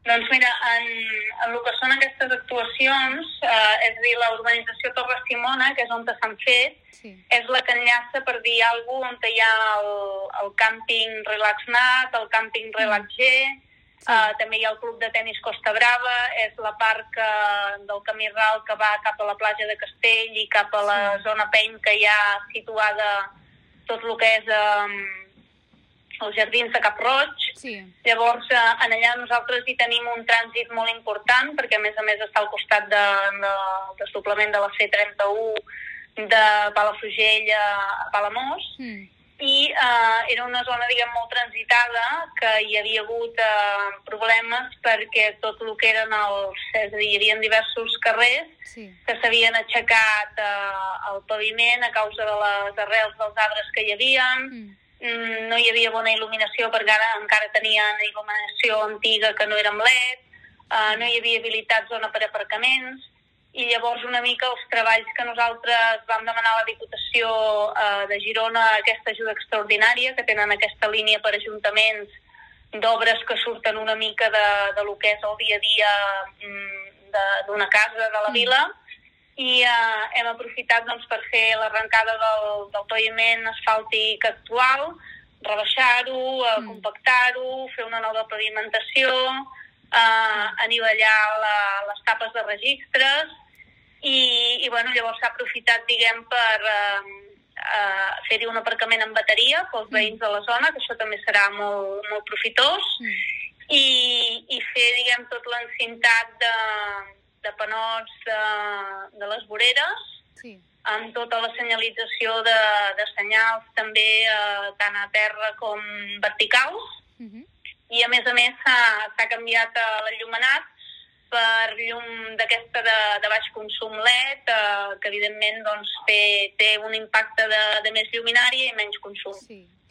Doncs mira, en el que són aquestes actuacions, és a dir, la urbanització Torre Simona, que és on s'han fet, és la que enllaça, per dir alguna cosa, on hi ha el càmping Relax Nat, el càmping Relax G, també hi ha el club de tenis Costa Brava, és la part del camí ral que va cap a la platja de Castell i cap a la zona Peny, que hi ha situada tot el que és els jardins de Cap Roig. Llavors, en allà nosaltres hi tenim un trànsit molt important, perquè a més està al costat del desdoblament de la C31 de Palafrugell a Palamós, i era una zona, diguem, molt transitada, que hi havia hagut problemes perquè tot el que eren és a dir, hi havia diversos carrers que s'havien aixecat el paviment a causa de les arrels dels arbres que hi havia. No hi havia bona il·luminació perquè encara tenien il·luminació antiga que no era amb LED, no hi havia habilitat zona per aparcaments, i llavors una mica els treballs que nosaltres vam demanar a la Diputació de Girona, aquesta ajuda extraordinària, que tenen aquesta línia per ajuntaments d'obres que surten una mica de lo que és el dia a dia d'una casa de la vila, i hem aprofitat per fer l'arrencada del paviment asfàltic actual, rebaixar-ho, compactar-ho, fer una nova pavimentació, anivellar les tapes de registres, i llavors s'ha aprofitat, diguem, per fer-hi un aparcament en bateria pels veïns de la zona, que això també serà molt, molt profitós, i fer, diguem, tot l'encintat de panots de les voreres, amb tota la senyalització de senyals també tant a terra com verticals, i a més s'ha canviat l'enllumenat per llum d'aquesta de baix consum LED, que evidentment té un impacte de més lluminària i menys consum.